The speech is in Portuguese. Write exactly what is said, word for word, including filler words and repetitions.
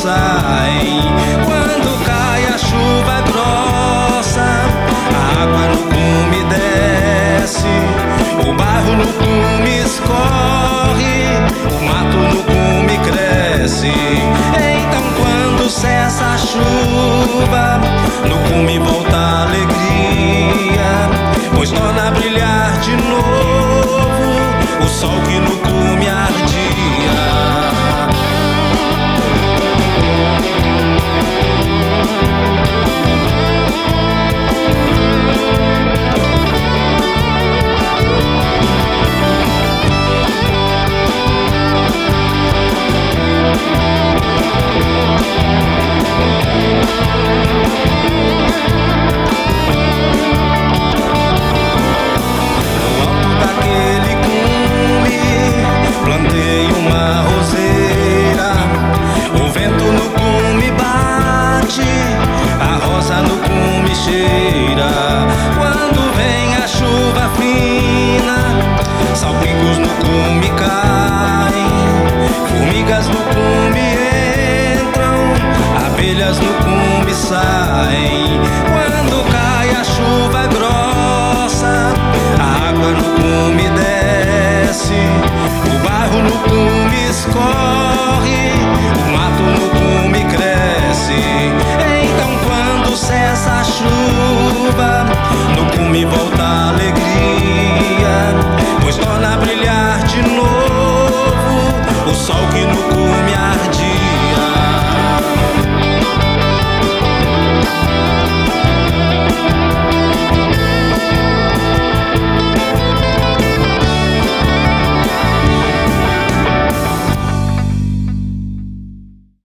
saem. Quando cai a chuva grossa, a água no cume desce, o barro no cume escorre, o mato no cume cresce. Então quando cessa a chuva, no cume volta a alegria, pois torna a brilhar de novo o sol que no cume ardia. Plantei uma roseira, o vento no cume bate, a rosa no cume cheira. Quando vem a chuva fina, salpicos no cume caem, formigas no cume entram, abelhas no cume saem. Quando cai a chuva grossa, a água no cume desce, o barro no cume escorre, o mato no cume cresce. Então quando cessa a chuva, no cume volta